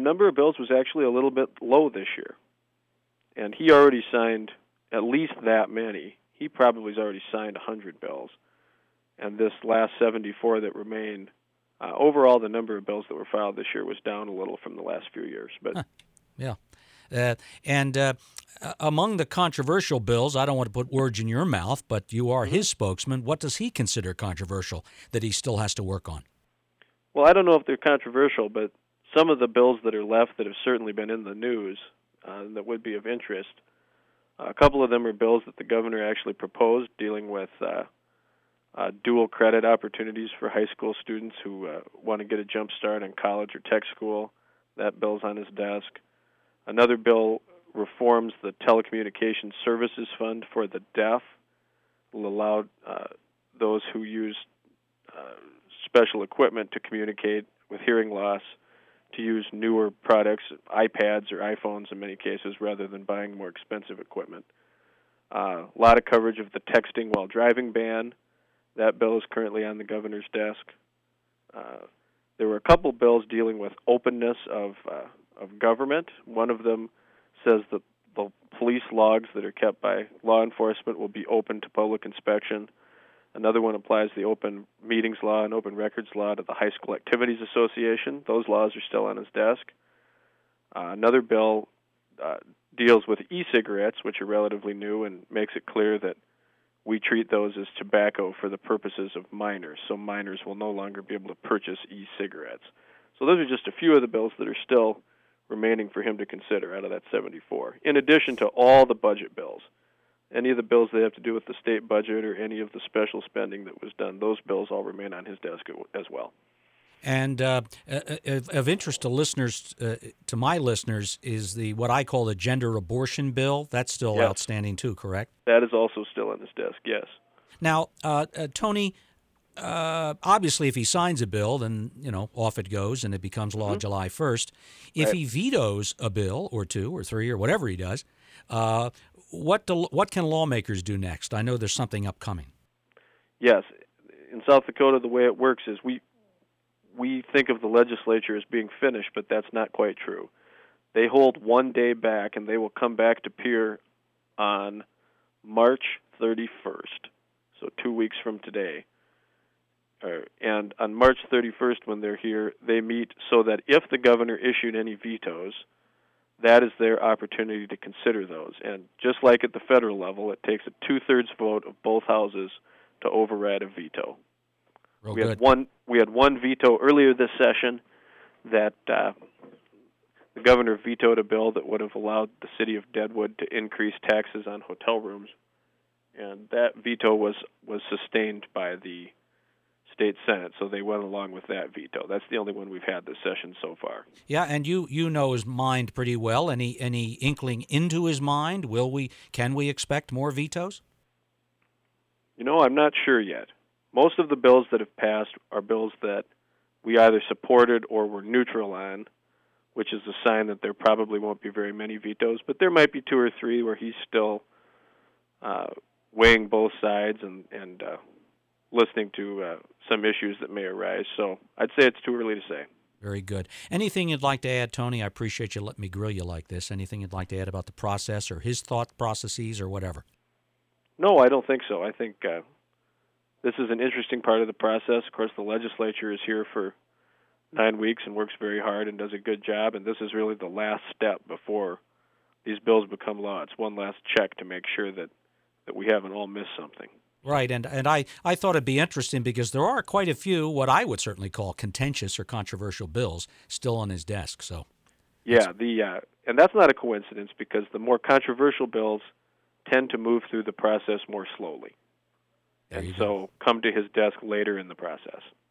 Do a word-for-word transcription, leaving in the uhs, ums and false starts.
number of bills was actually a little bit low this year. And he already signed at least that many. He probably has already signed one hundred bills. And this last seventy-four that remain, uh, overall the number of bills that were filed this year was down a little from the last few years. But huh. Yeah. Uh, and uh, among the controversial bills, I don't want to put words in your mouth, but you are his spokesman. What does he consider controversial that he still has to work on? Well, I don't know if they're controversial, but some of the bills that are left that have certainly been in the news uh, that would be of interest, uh, a couple of them are bills that the governor actually proposed dealing with uh, uh, dual credit opportunities for high school students who uh, want to get a jump start in college or tech school. That bill's on his desk. Another bill reforms the Telecommunications Services Fund for the deaf. Will allow uh, those who use uh, special equipment to communicate with hearing loss to use newer products, iPads or iPhones in many cases, rather than buying more expensive equipment. Uh, a lot of coverage of the texting while driving ban. That bill is currently on the governor's desk. Uh, there were a couple bills dealing with openness of uh, of government. One of them says that the police logs that are kept by law enforcement will be open to public inspection. Another one applies the open meetings law and open records law to the High School Activities Association. Those laws are still on his desk. Uh, another bill uh, deals with e-cigarettes, which are relatively new, and makes it clear that we treat those as tobacco for the purposes of minors, so minors will no longer be able to purchase e-cigarettes. So those are just a few of the bills that are still remaining for him to consider out of that seventy-four, in addition to all the budget bills. Any of the bills that have to do with the state budget or any of the special spending that was done, those bills all remain on his desk as well. And uh, of, of interest to listeners, uh, to my listeners, is the what I call the gender abortion bill. That's still yes. outstanding too, correct? That is also still on his desk, yes. Now, uh, uh, Tony, uh, obviously if he signs a bill, then, you know, off it goes and it becomes law mm-hmm. July first. If right. he vetoes a bill or two or three or whatever he does, uh, what do, what can lawmakers do next? I know there's something upcoming. Yes. In South Dakota, the way it works is we we think of the legislature as being finished, but that's not quite true. They hold one day back, and they will come back to peer on March thirty-first, so two weeks from today. Uh, and on March thirty-first, when they're here, they meet so that if the governor issued any vetoes, that is their opportunity to consider those. And just like at the federal level, it takes a two-thirds vote of both houses to override a veto. Real we good. had one. We had one veto earlier this session that uh, the governor vetoed a bill that would have allowed the city of Deadwood to increase taxes on hotel rooms, and that veto was was sustained by the state Senate, so they went along with that veto. That's the only one we've had this session so far. Yeah, and you you know his mind pretty well. Any any inkling into his mind? Will we? Can we expect more vetoes? You know, I'm not sure yet. Most of the bills that have passed are bills that we either supported or were neutral on, which is a sign that there probably won't be very many vetoes, but there might be two or three where he's still uh, weighing both sides and, and uh, listening to uh, some issues that may arise. So I'd say it's too early to say. Very good. Anything you'd like to add, Tony? I appreciate you letting me grill you like this. Anything you'd like to add about the process or his thought processes or whatever? No, I don't think so. I think uh, this is an interesting part of the process. Of course, the legislature is here for nine weeks and works very hard and does a good job, and this is really the last step before these bills become law. It's one last check to make sure that, that we haven't all missed something. Right, and and I, I thought it'd be interesting because there are quite a few what I would certainly call contentious or controversial bills still on his desk. So, yeah, the uh, and that's not a coincidence because the more controversial bills tend to move through the process more slowly, there and you so go. come to his desk later in the process.